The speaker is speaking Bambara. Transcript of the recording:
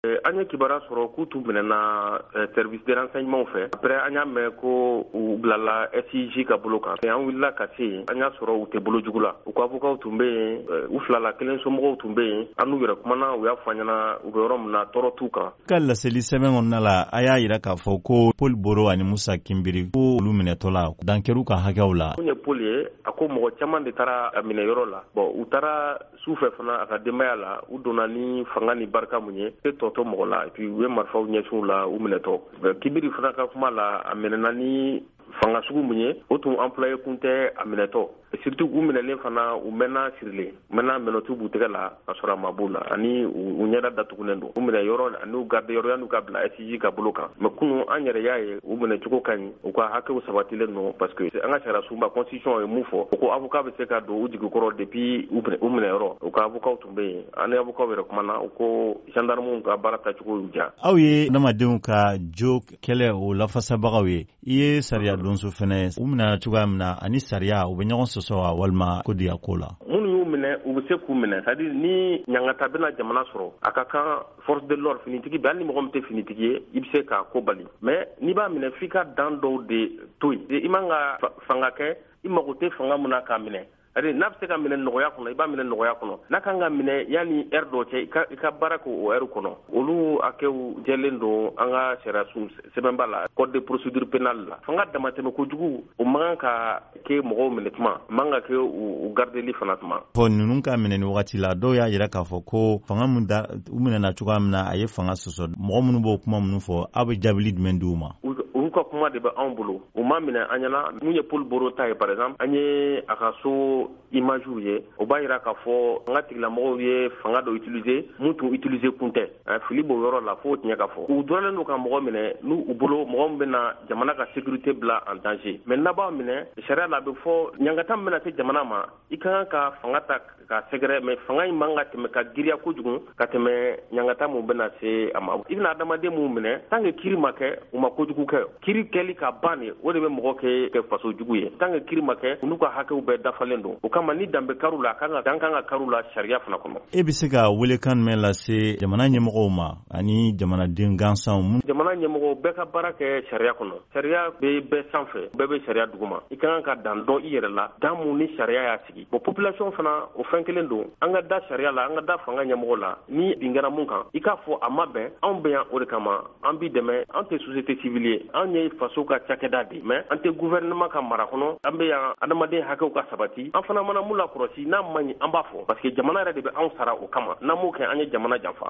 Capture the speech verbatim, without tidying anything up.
An ye kibara sɔrɔ k'u tun minɛna service de renseignement fɛ après an y'a mɛn ko u bilala S I J ka bolo kan an wulila ka se yen an y'a sɔrɔ u tɛ bolo jugu la u ka avocat tun bɛ yen u filala kelen somɔgɔw tun bɛ yen an n'u yɛrɛ kumana u y'a fɔ an ɲɛna u bɛ yɔrɔ min na tɔɔrɔ t'u kan. Ka laseli sɛbɛn kɔnɔna la a y'a yira k'a fɔ ko Paul Boro ani Musa Kimbiri ko olu minɛtɔ la dankɛr'u ka hakɛw la. Mun ye Paul ye a ko mɔgɔ caman de taara a minɛ yɔrɔ la bon u taara su fɛ fana a ka denbaya la u donna ni fanga ni barika mun ye e tɔtɔ mɔgɔ la et puis u ye marifaw ɲɛsin la u minɛtɔ Kibiri fana ka kuma la a minɛna ni fanga sugu mun ye o tun employé kun tɛ a minɛtɔ surtout u minɛlen fana u mɛnna sirilen mɛnna minɛtu b'u tɛgɛ la ka sɔrɔ a ma b'u la ani u ɲɛda datugulen don u minɛ yɔrɔ n'u garde yɔrɔ yan'u ka bila S I J ka bolo kan mais kunu an yɛrɛ y'a ye u minɛ cogo ka ɲi u ka hakɛw sabatilen don parce que an ka sariya sunba constitution ye mun fɔ ko avocat bɛ se ka don u jigikɔrɔ depuis u minɛ yɔrɔ u ka avocat tun bɛ yen an ni avocat yɛrɛ kumana u ko gendarmew ka baara tacogo y'u diya. Aw ye adamadenw ka jo kɛlɛ o lafasabagaw ye i ye sariya donso fɛnɛ u minɛ cogoya min na ani sariya u bɛ ɲɔgɔn sɔsɔ wa walima ko diya ko la. Minnu y'u minɛ u bɛ se k'u minɛ c'est à dire ni ɲangata bɛna jamana sɔrɔ a ka kan force de l'ordre finitigi bɛ hali ni mɔgɔ min tɛ finitigi ye i bɛ se k'a ko bali mais n'i b'a minɛ f'i ka dan dɔw de to yen i man ka fanga kɛ i mago tɛ fanga mun na k'a minɛ. Ari n'a bɛ se ka minɛ nɔgɔya kɔnɔ i b'a minɛ nɔgɔya kɔnɔ n'a kan ka minɛ yanni heure dɔ cɛ i ka i ka baara k'o o heure kɔnɔ olu hakɛw jɛlen don an ka sariya sun sɛbɛnba la code de procédure pénale la fanga damatɛmɛ kojugu o man ka kɛ mɔgɔw minɛ tuma man ka kɛ u gardeli fana tuma. Fɔ ninnu ka minɛ ni wagati la dɔw y'a yira k'a fɔ ko fanga mun da u minɛna cogoya min na a ye fanga sɔsɔ mɔgɔ minnu b'o kuma minnu fɔ aw bɛ jaabili jumɛn d'u ma. U ka kuma de bɛ anw bolo u ma minɛ an ɲɛna mun ye Paul Boro ta ye par exemple an ye a ka so image ye o b'a yira k'a fɔ an ka tigilamɔgɔw ye fanga dɔ utiliser mun tun utiliser kun tɛ fili b'o yɔrɔ la fo tiɲɛ ka fɔ u dɔrɔnlen don ka mɔgɔ minɛ n'u u bolo mɔgɔ min bɛna jamana ka sécurité bila en danger mais n'a b'a minɛ sariya la a bɛ fɔ ɲangata min bɛna se jamana ma i ka kan ka fanga ta ka sɛgɛrɛ mais fanga in man ka tɛmɛ ka giriya kojugu ka tɛmɛ ɲangata min bɛna se a ma i bɛna adamaden mun minɛ tant que kiri ma kɛ u ma kojugu kɛ kiri kɛli ka ban de o de bɛ mɔgɔ kɛ kɛ faso jugu ye tant que kiri ma kɛ olu ka hakɛw bɛɛ dafalen don o kama ni danbe karu la kan ka kan ka karu la sariya fana kɔnɔ. E bɛ se ka welekan jumɛn lase jamana ɲɛmɔgɔw ma ani jamanaden gansanw. Jamana ɲɛmɔgɔw bɛɛ ka baara kɛ sariya kɔnɔ sariya bɛ bɛɛ sanfɛ bɛɛ bɛ sariya duguma i ka kan ka dan dɔn i yɛrɛ la dan mun ni sariya y'a sigi bon population fana o fɛn kelen don an ka da sariya la an ka da fanga ɲɛmɔgɔ la ni bin kɛra mun kan i k'a fɔ a ma bɛn anw bɛ yan o de kama an b'i dɛmɛ an tɛ société civile ye an ye faso ka cakɛda de mais an tɛ gouvernement ka mara kɔnɔ an bɛ yan adamaden hakɛw ka sabati an fana mana mun la kɔlɔsi n'a man ɲi an b'a fɔ parce que jamana yɛrɛ de bɛ anw sara o kama n'an m'o kɛ an ye jamana janfa.